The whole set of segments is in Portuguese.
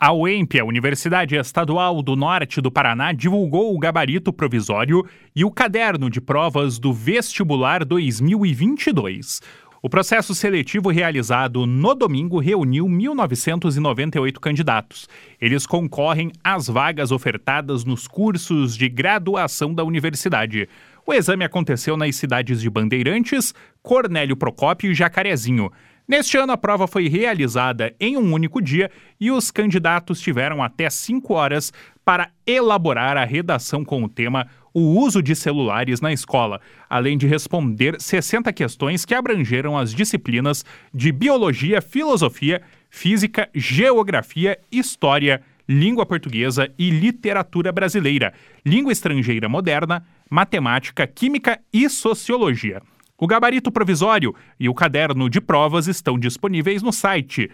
A UEMP, a Universidade Estadual do Norte do Paraná, divulgou o gabarito provisório e o caderno de provas do Vestibular 2022. O processo seletivo realizado no domingo reuniu 1.998 candidatos. Eles concorrem às vagas ofertadas nos cursos de graduação da universidade. O exame aconteceu nas cidades de Bandeirantes, Cornélio Procópio e Jacarezinho. Neste ano, a prova foi realizada em um único dia e os candidatos tiveram até 5 horas para elaborar a redação com o tema O uso de celulares na escola, além de responder 60 questões que abrangeram as disciplinas de Biologia, Filosofia, Física, Geografia, História, Língua Portuguesa e Literatura Brasileira, Língua Estrangeira Moderna, Matemática, Química e Sociologia. O gabarito provisório e o caderno de provas estão disponíveis no site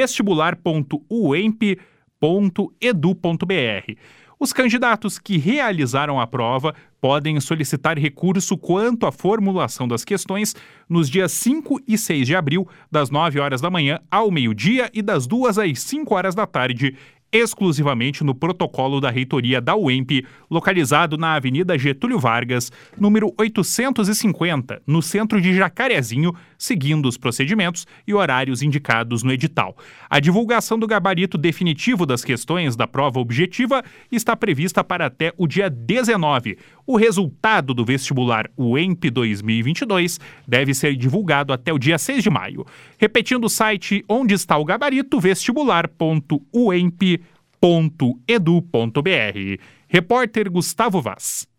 vestibular.uemp.edu.br. Os candidatos que realizaram a prova podem solicitar recurso quanto à formulação das questões nos dias 5 e 6 de abril, das 9 horas da manhã ao meio-dia e das 2 às 5 horas da tarde, exclusivamente no protocolo da reitoria da UEMP, localizado na Avenida Getúlio Vargas, número 850, no centro de Jacarezinho, seguindo os procedimentos e horários indicados no edital. A divulgação do gabarito definitivo das questões da prova objetiva está prevista para até o dia 19. O resultado do vestibular UEMP 2022 deve ser divulgado até o dia 6 de maio. Repetindo o site onde está o gabarito, vestibular.uemp.edu.br. Repórter Gustavo Vaz.